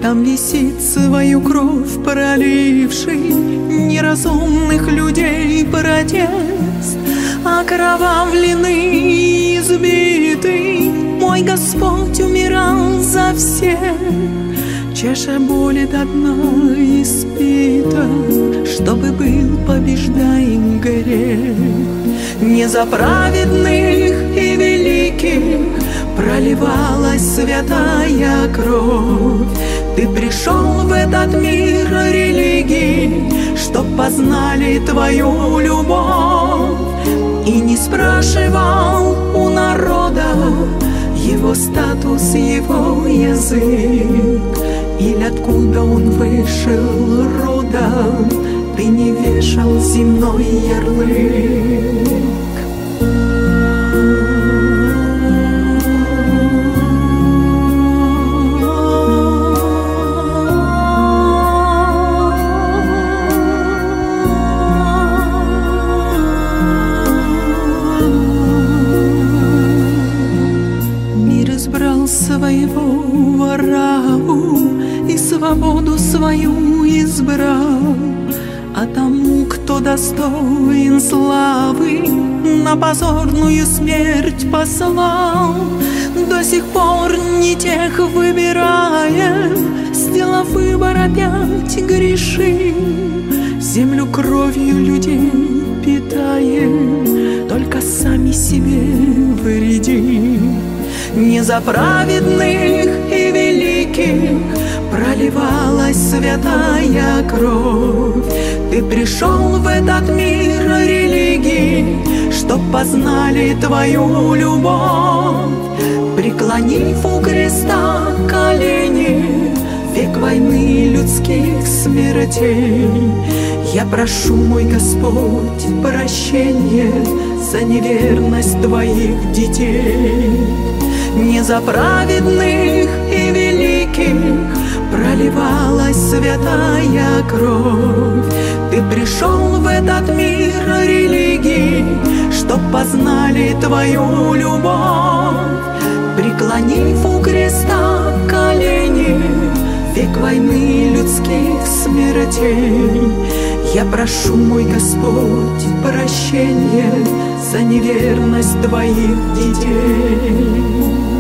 Там висит свою кровь проливший неразумных людей протест. Окровавленный, избитый, мой Господь умирал за всех. Чаша боли до дна испита, чтобы был побеждаем грех. Не за праведных и великих проливалась святая кровь. Ты пришел в этот мир религии, чтоб познали твою любовь. И не спрашивал у народа его статус, его язык, или откуда он вышел родом. Ты не вешал земной ярлык. Своего вораву и свободу свою избрал, а тому, кто достоин славы, на позорную смерть послал. До сих пор не тех выбираем, сделав выбор, опять грешим. Землю кровью людей питаем, только сами себе вредим. Не за праведных и великих проливалась святая кровь. Ты пришел в этот мир религии, чтоб познали твою любовь. Преклонив у креста колени, век войны людских смертей, я прошу, мой Господь, прощения за неверность твоих детей. Не за праведных и великих проливалась святая кровь. Ты пришел в этот мир религии, чтоб познали твою любовь. Преклонив у креста колени, век войны людских смертей, я прошу, мой Господь, прощения за неверность твоих детей.